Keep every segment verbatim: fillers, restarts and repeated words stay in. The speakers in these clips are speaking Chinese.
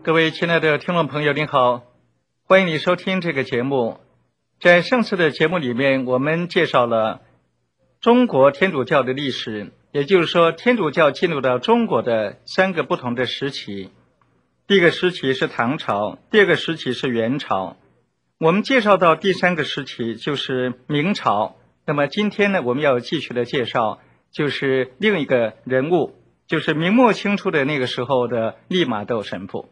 各位亲爱的听众朋友您好，欢迎你收听这个节目。在上次的节目里面，我们介绍了中国天主教的历史，也就是说天主教进入到中国的三个不同的时期。第一个时期是唐朝，第二个时期是元朝，我们介绍到第三个时期就是明朝。那么今天呢，我们要继续的介绍就是另一个人物，就是明末清初的那个时候的利玛窦神父。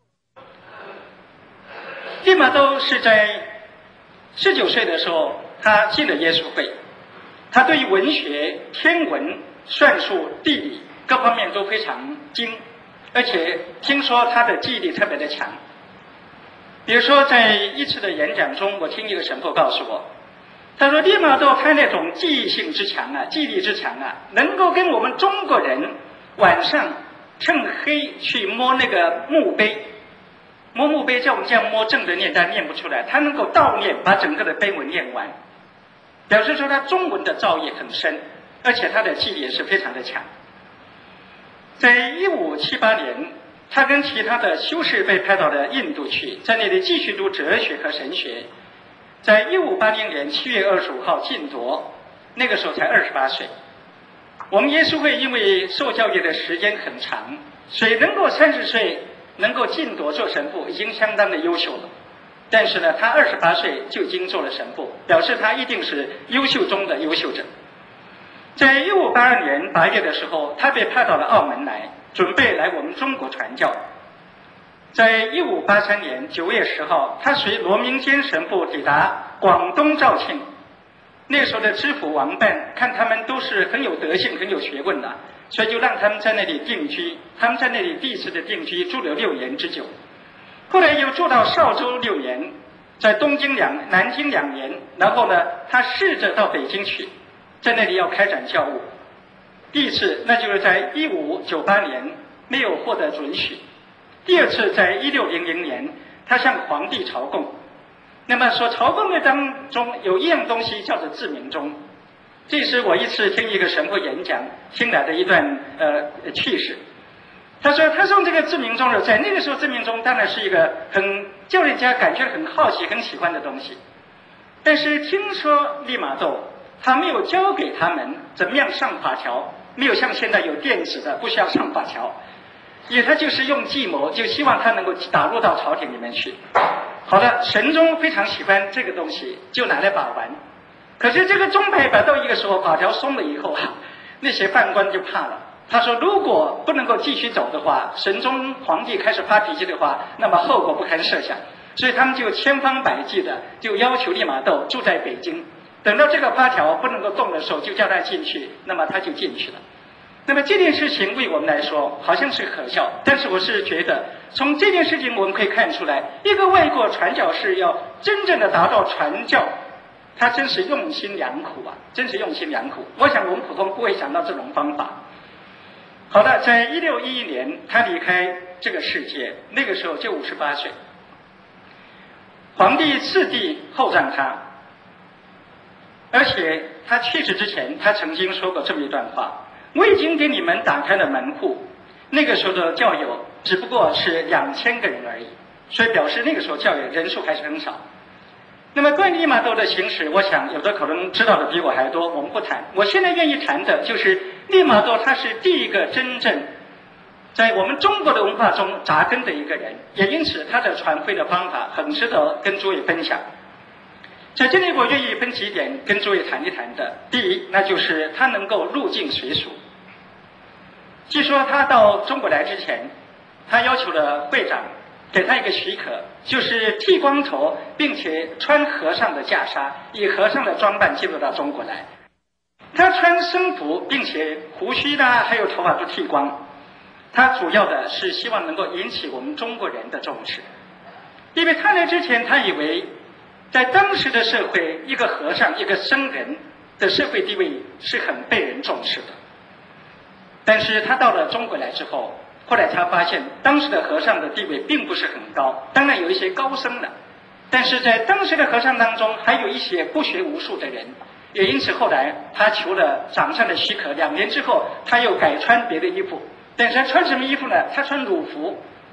利玛窦是在十九岁的时候，他进了耶稣会。他对于文学、天文、算术、地理各方面都非常精，而且听说他的记忆力特别的强。比如说，在一次的演讲中，我听一个神父告诉我，他说利玛窦他那种记忆性之强啊，记忆力之强啊，能够跟我们中国人晚上趁黑去摸那个墓碑。摸墓碑，叫我们这样摸正着念，但念不出来。他能够倒念，把整个的碑文念完，表示说他中文的造诣很深，而且他的记忆也是非常的强。在一五七八年，他跟其他的修士被派到了印度去，在那里继续读哲学和神学。在一五八零年七月二十五号进铎，那个时候才二十八岁。我们耶稣会因为受教育的时间很长，所以能够三十岁能够进铎做神父已经相当的优秀了。但是呢，他二十八岁就已经做了神父，表示他一定是优秀中的优秀者。在一五八二年八月的时候，他被派到了澳门来，准备来我们中国传教。在一五八三年九月十号，他随罗明坚神父抵达广东肇庆。那个时候的知府王办看他们都是很有德性、很有学问的，所以就让他们在那里定居。他们在那里第一次的定居住了六年之久，后来又住到邵州六年，在东京两南京两年，然后呢，他试着到北京去，在那里要开展教务。第一次那就是在一五九八年没有获得准许，第二次在一六零零年，他向皇帝朝贡。那么说朝贡的当中有一样东西叫做自鸣钟，这是我一次听一个神父演讲听来的一段呃趣事。他说他用这个自鸣钟的，在那个时候自鸣钟当然是一个很叫人家感觉很好奇很喜欢的东西，但是听说利玛窦他没有教给他们怎么样上法条，没有像现在有电子的不需要上法条，因为他就是用计谋，就希望他能够打入到朝廷里面去。好的，神宗非常喜欢这个东西，就拿来把玩。可是这个钟摆摆到一个时候，法条松了以后啊，那些犯官就怕了。他说，如果不能够继续走的话，神宗皇帝开始发脾气的话，那么后果不堪设想。所以他们就千方百计的就要求利玛窦住在北京，等到这个发条不能够动的时候，就叫他进去，那么他就进去了。那么这件事情为我们来说好像是可笑，但是我是觉得从这件事情我们可以看出来，一个外国传教士要真正的达到传教，他真是用心良苦啊，真是用心良苦。我想我们普通不会想到这种方法。好的，在一六一一年他离开这个世界，那个时候就五十八岁。皇帝赐帝厚葬他，而且他去世之前他曾经说过这么一段话，我已经给你们打开了门户。那个时候的教友只不过是两千个人而已，所以表示那个时候教友人数还是很少。那么关于利玛窦的行史，我想有的可能知道的比我还多，我们不谈。我现在愿意谈的就是利玛窦他是第一个真正在我们中国的文化中扎根的一个人，也因此他的传会的方法很值得跟诸位分享。在这里我愿意分几点跟诸位谈一谈的。第一，那就是他能够入境随俗。据说他到中国来之前，他要求了会长给他一个许可，就是剃光头，并且穿和尚的袈裟，以和尚的装扮进入到中国来。他穿僧服，并且胡须啦还有头发都剃光。他主要的是希望能够引起我们中国人的重视，因为他来之前他以为在当时的社会，一个和尚一个僧人的社会地位是很被人重视的。但是他到了中国来之后，后来他发现当时的和尚的地位并不是很高，当然有一些高僧的，但是在当时的和尚当中还有一些不学无术的人，也因此后来他求了掌上的许可，两年之后他又改穿别的衣服。但是他穿什么衣服呢？他穿鲁服，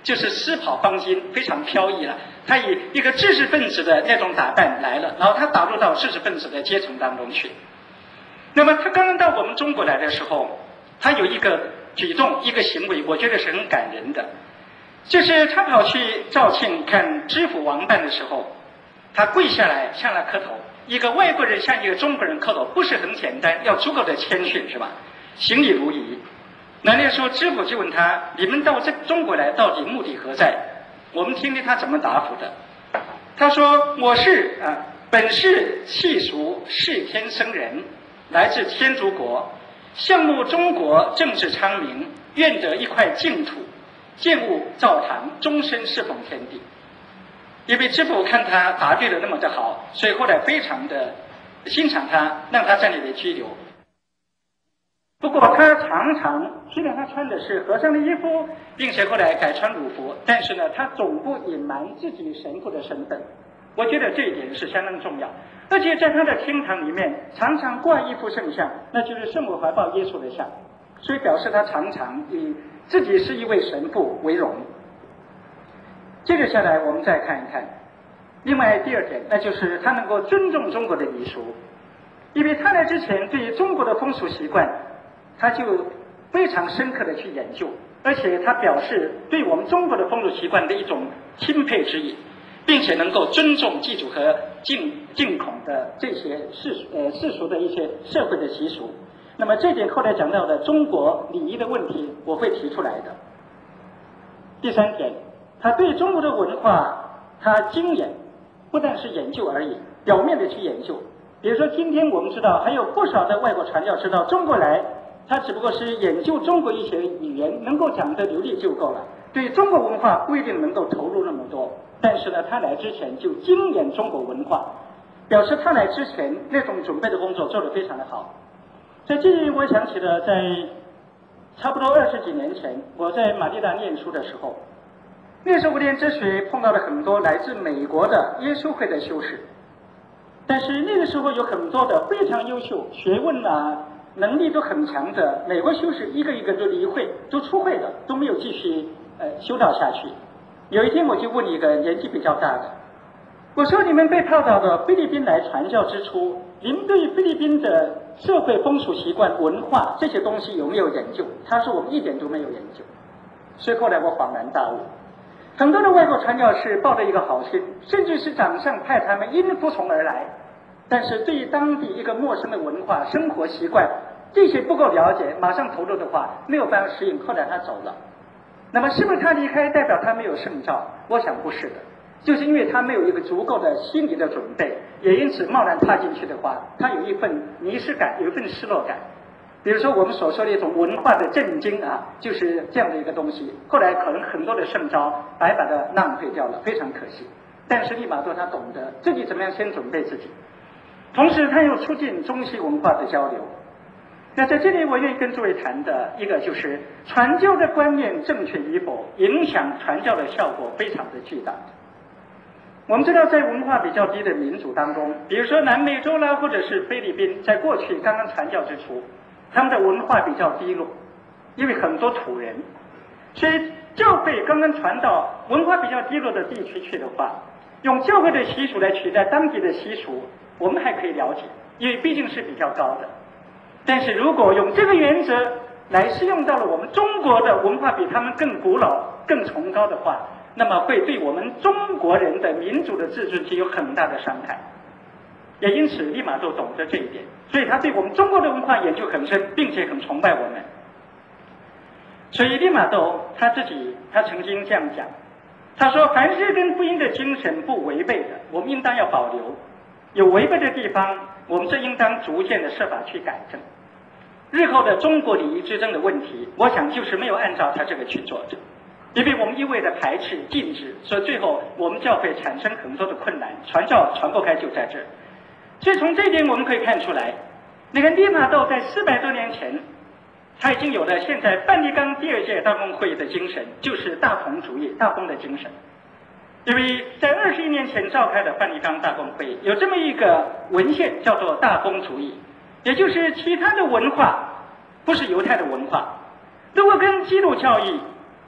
就是狮跑方巾，非常飘逸了。他以一个知识分子的那种打扮来了，然后他打入到知识分子的阶层当中去。那么他刚刚到我们中国来的时候，他有一个举动，一个行为，我觉得是很感人的，就是他跑去肇庆看知府王办的时候，他跪下来向他磕头。一个外国人向一个中国人磕头，不是很简单，要足够的谦逊，是吧？行礼如仪。那那时候知府就问他：“你们到这中国来，到底目的何在？”我们听听他怎么答复的。他说：“我是啊，本是契俗世天生人，来自天竺国，向慕中国政治昌明，愿得一块净土，建物灶堂，终身侍奉天地。”因为知府看他答对的那么的好，所以后来非常的欣赏他，让他在那里居留。不过他常常，虽然他穿的是和尚的衣服，并且后来改穿儒服，但是呢，他总不隐瞒自己神父的身份。我觉得这一点是相当重要。而且在他的厅堂里面，常常挂一幅圣像，那就是圣母怀抱耶稣的像，所以表示他常常以自己是一位神父为荣。接着下来，我们再看一看，另外第二点，那就是他能够尊重中国的礼俗，因为他来之前对于中国的风俗习惯，他就非常深刻的去研究，而且他表示对我们中国的风俗习惯的一种钦佩之意，并且能够尊重祭祖和敬敬孔的这些世呃世俗的一些社会的习俗。那么这点后来讲到的中国礼仪的问题，我会提出来的。第三点，他对中国的文化他精研，不但是研究而已，表面的去研究。比如说今天我们知道还有不少的外国传教士到中国来，他只不过是研究中国一些语言，能够讲得流利就够了，对中国文化不一定能够投入那么多。但是呢，他来之前就精研中国文化，表示他来之前那种准备的工作做得非常的好。在这里我想起了在差不多二十几年前，我在马尼拉念书的时候，那时候我念哲学碰到了很多来自美国的耶稣会的修士，但是那个时候有很多的非常优秀、学问啊、能力都很强的美国修士，一个一个都离会，都出会了，都没有继续呃修道下去。有一天我就问一个年纪比较大的，我说：“你们被派到菲律宾来传教之初，你们对菲律宾的社会风俗习惯、文化这些东西有没有研究？”他说：“我们一点都没有研究。”所以后来我恍然大悟。很多的外国传教士抱着一个好心，甚至是长上派他们因服从而来，但是对于当地一个陌生的文化、生活习惯这些不够了解，马上投入的话没有办法适应，后来他走了。那么是不是他离开代表他没有圣召？我想不是的，就是因为他没有一个足够的心理的准备，也因此贸然踏进去的话，他有一份迷失感，有一份失落感。比如说我们所说的一种文化的震惊啊，就是这样的一个东西。后来可能很多的圣召白白的浪费掉了，非常可惜。但是利玛窦他懂得自己怎么样先准备自己，同时他又促进中西文化的交流。那在这里我愿意跟诸位谈的一个就是传教的观念正确与否，影响传教的效果非常的巨大。我们知道在文化比较低的民族当中，比如说南美洲啦，或者是菲律宾，在过去刚刚传教之初，他们的文化比较低落，因为很多土人，所以教会刚刚传到文化比较低落的地区去的话，用教会的习俗来取代当地的习俗，我们还可以了解，因为毕竟是比较高的。但是如果用这个原则来适用到了我们中国的文化比他们更古老、更崇高的话，那么会对我们中国人的民族的自尊心有很大的伤害。也因此利玛窦懂得这一点，所以他对我们中国的文化研究很深，并且很崇拜我们。所以利玛窦他自己他曾经这样讲，他说：“凡是跟福音的精神不违背的，我们应当要保留；有违背的地方，我们这应当逐渐的设法去改正。”日后的中国礼仪之争的问题，我想就是没有按照他这个去做的，因为我们一味的排斥禁止，所以最后我们教会产生很多的困难，传教传不开就在这儿。所以从这一点我们可以看出来，那个利玛窦在四百多年前，他已经有了现在梵蒂冈第二届大公会议的精神，就是大同主义、大公的精神。因为在二十一年前召开的梵蒂冈大公会议有这么一个文献叫做大公主义，也就是其他的文化不是犹太的文化，如果跟基督教义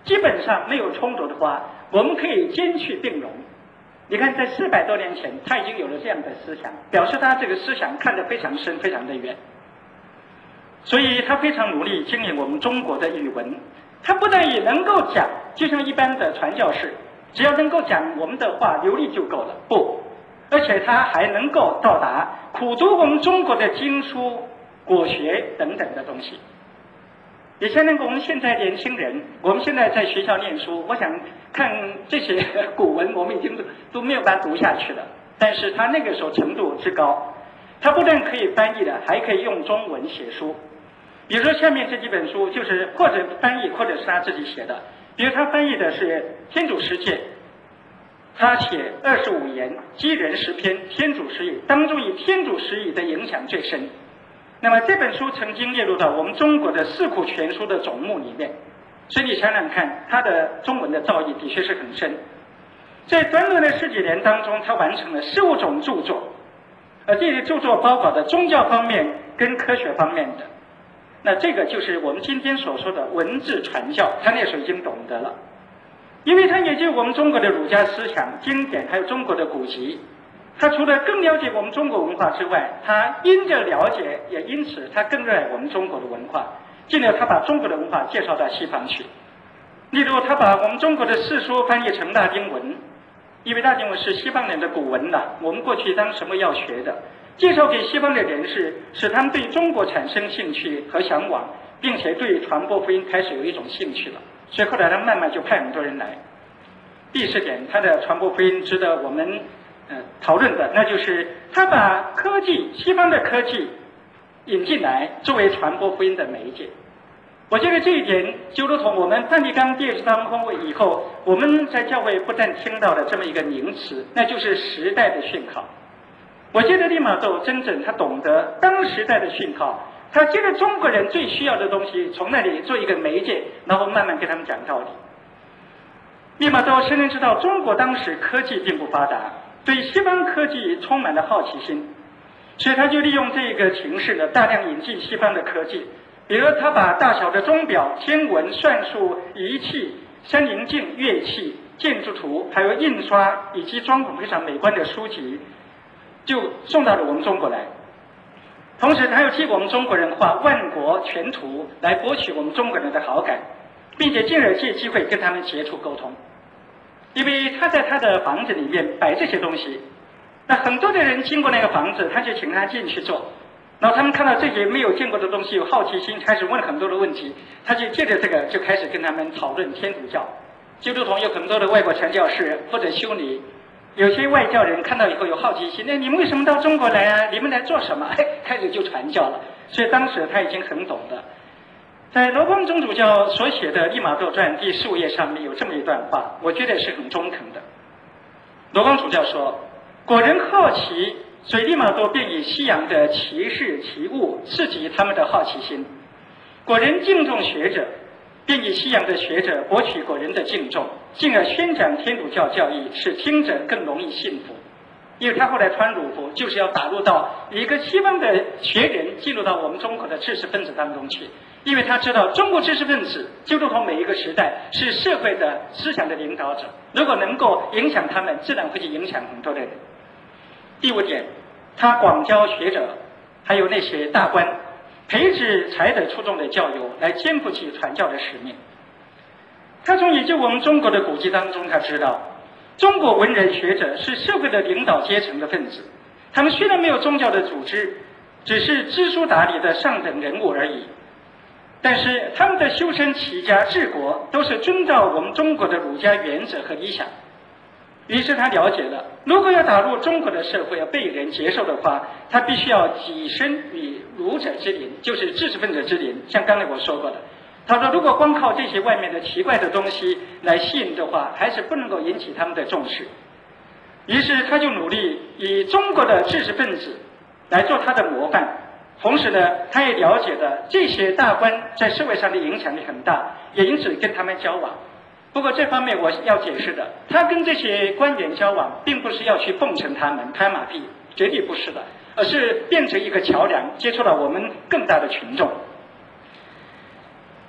基本上没有冲突的话，我们可以兼去并容。你看，在四百多年前，他已经有了这样的思想，表示他这个思想看得非常深，非常的远。所以他非常努力经营我们中国的语文。他不但也能够讲，就像一般的传教士，只要能够讲我们的话流利就够了。不，而且他还能够到达苦读我们中国的经书、国学等等的东西。也相当于我们现在年轻人，我们现在在学校念书，我想看这些古文，我们已经都都没有办法读下去了。但是他那个时候程度之高，他不但可以翻译的，还可以用中文写书。比如说下面这几本书，就是或者翻译，或者是他自己写的。比如他翻译的是《天主十诫》，他写二十五言，积人十篇，天主十语，当中以天主十语的影响最深。那么这本书曾经列入到我们中国的四库全书的总目里面，所以你想想看，他的中文的造诣的确是很深。在短短的十几年当中，他完成了十五种著作，而这些著作包括的宗教方面跟科学方面的。那这个就是我们今天所说的文字传教，他那时候已经懂得了，因为他也就我们中国的儒家思想经典，还有中国的古籍。他除了更了解我们中国文化之外，他因着了解，也因此他更热爱我们中国的文化，进而他把中国的文化介绍到西方去。例如他把我们中国的四书翻译成拉丁文，因为拉丁文是西方人的古文呐，我们过去当什么要学的，介绍给西方的人士，使他们对中国产生兴趣和向往，并且对传播福音开始有一种兴趣了。所以后来他慢慢就派很多人来。第四点，他的传播福音值得我们呃讨论的，那就是他把科技，西方的科技引进来，作为传播福音的媒介。我觉得这一点就如同我们梵蒂冈第二次大公会以后，我们在教会不但听到了这么一个名词，那就是时代的讯号。我觉得利玛窦真正他懂得当时代的讯号，他觉得中国人最需要的东西，从那里做一个媒介，然后慢慢跟他们讲道理。利玛窦深深知道中国当时科技并不发达，对西方科技充满了好奇心，所以他就利用这个形势呢，大量引进西方的科技。比如他把大小的钟表、天文、算术仪器、山林镜、乐器、建筑图，还有印刷以及装潢非常美观的书籍，就送到了我们中国来。同时他又替我们中国人画万国全图，来博取我们中国人的好感，并且进而借机会跟他们接触沟通。因为他在他的房子里面摆这些东西，那很多的人经过那个房子，他就请他进去坐，然后他们看到这些没有见过的东西，有好奇心，开始问很多的问题，他就借着这个就开始跟他们讨论天主教。就如同有很多的外国传教士或者修女，有些外教人看到以后有好奇心，那你们为什么到中国来啊？你们来做什么？哎，开始就传教了。所以当时他已经很懂了。在罗光宗主教所写的《利玛窦传》第十五页上面有这么一段话，我觉得是很中肯的。罗光主教说：“果人好奇，所以利玛窦便以西洋的奇事奇物刺激他们的好奇心；果人敬重学者，便以西洋的学者博取果人的敬重，进而宣讲天主教教义，使听者更容易信服。”因为他后来穿儒服，就是要打入到一个西方的学人进入到我们中国的知识分子当中去。因为他知道中国知识分子就如同每一个时代是社会的思想的领导者，如果能够影响他们，自然会去影响很多的人。第五点，他广教学者，还有那些大官，培植才德出众的教友，来肩负起传教的使命。他从研究我们中国的古籍当中，他知道中国文人学者是社会的领导阶层的分子，他们虽然没有宗教的组织，只是知书达理的上等人物而已，但是他们的修身齐家治国都是遵照我们中国的儒家原则和理想。于是他了解了，如果要打入中国的社会，要被人接受的话，他必须要跻身于儒者之林，就是知识分子之林。像刚才我说过的，他说如果光靠这些外面的奇怪的东西来吸引的话，还是不能够引起他们的重视。于是他就努力以中国的知识分子来做他的模范。同时呢，他也了解了这些大官在社会上的影响力很大，也因此跟他们交往。不过这方面我要解释的，他跟这些官员交往，并不是要去奉承他们、拍马屁，绝对不是的，而是变成一个桥梁，接触到我们更大的群众。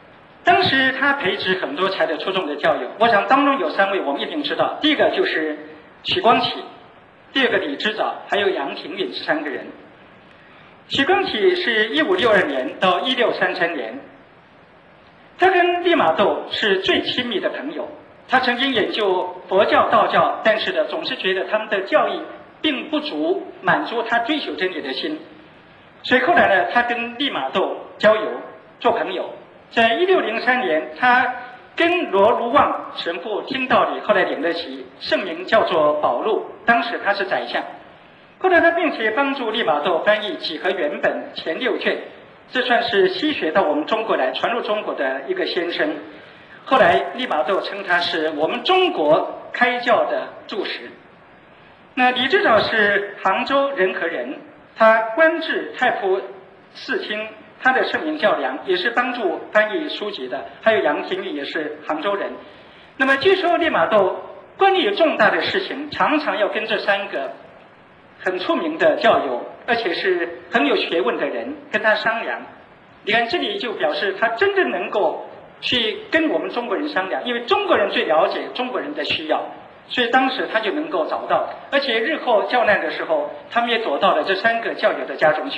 当时他培植很多才的出众的教友，我想当中有三位我们一定知道，第一个就是许光启，第二个李之藻，还有杨廷允这三个人。许光启是一五六二年到一六三三年，他跟利玛窦是最亲密的朋友。他曾经研究佛教、道教，但是呢，总是觉得他们的教义并不足满足他追求真理的心，所以后来呢，他跟利玛窦交友做朋友。在一六零三年，他跟罗卢旺神父听道理，后来领了洗，圣名叫做保禄，当时他是宰相。后来他并且帮助利玛窦翻译《几何原本》前六卷，这算是西学到我们中国来，传入中国的一个先生。后来利玛窦称他是我们中国开教的柱石。那李之藻是杭州仁和人，他官至太仆寺卿，他的圣名叫梁，也是帮助翻译书籍的。还有杨廷允也是杭州人。那么据说利玛窦关于重大的事情，常常要跟这三个很出名的教友，而且是很有学问的人跟他商量。你看这里就表示他真正能够去跟我们中国人商量，因为中国人最了解中国人的需要，所以当时他就能够找到，而且日后教难的时候，他们也躲到了这三个教友的家中去。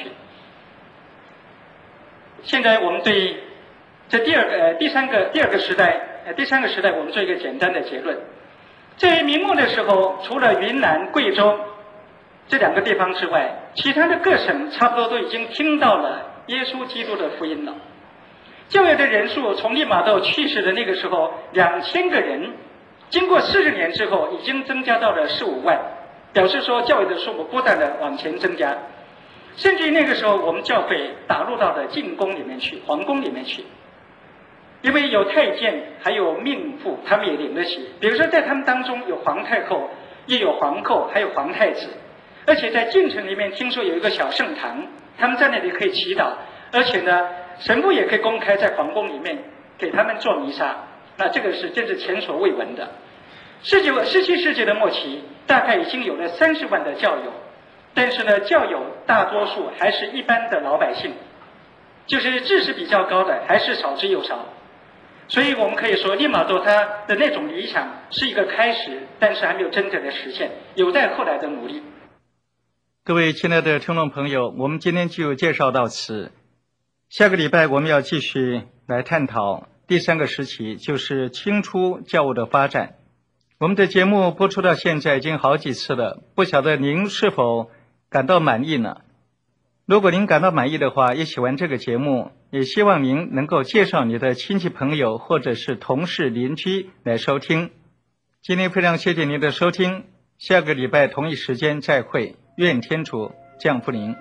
现在我们对这第二个、呃、第三个、第二个时代、呃、第三个时代，我们做一个简单的结论。在明末的时候，除了云南、贵州这两个地方之外，其他的各省差不多都已经听到了耶稣基督的福音了。教友的人数从利玛窦去世的那个时候两千个人，经过四十年之后，已经增加到了十五万，表示说教友的数目不断的往前增加。甚至于那个时候，我们教会打入到了进宫里面去，皇宫里面去，因为有太监，还有命妇，他们也领得起。比如说，在他们当中有皇太后，也有皇后，还有皇太子。而且在京城里面，听说有一个小圣堂，他们在那里可以祈祷，而且呢，神父也可以公开在皇宫里面给他们做弥撒。那这个是真是前所未闻的。十九、十七世纪的末期，大概已经有了三十万的教友。但是呢，教友大多数还是一般的老百姓，就是知识比较高的还是少之又少。所以我们可以说，利玛窦他的那种理想是一个开始，但是还没有真正的实现，有待后来的努力。 各位亲爱的听众朋友，我们今天就介绍到此。下个礼拜我们要继续来探讨第三个时期，就是清初教务的发展。我们的节目播出到现在已经好几次了，不晓得您是否感到满意呢？如果您感到满意的话，也喜欢这个节目，也希望您能够介绍你的亲戚朋友或者是同事邻居来收听。今天非常谢谢您的收听，下个礼拜同一时间再会，愿天主降福您。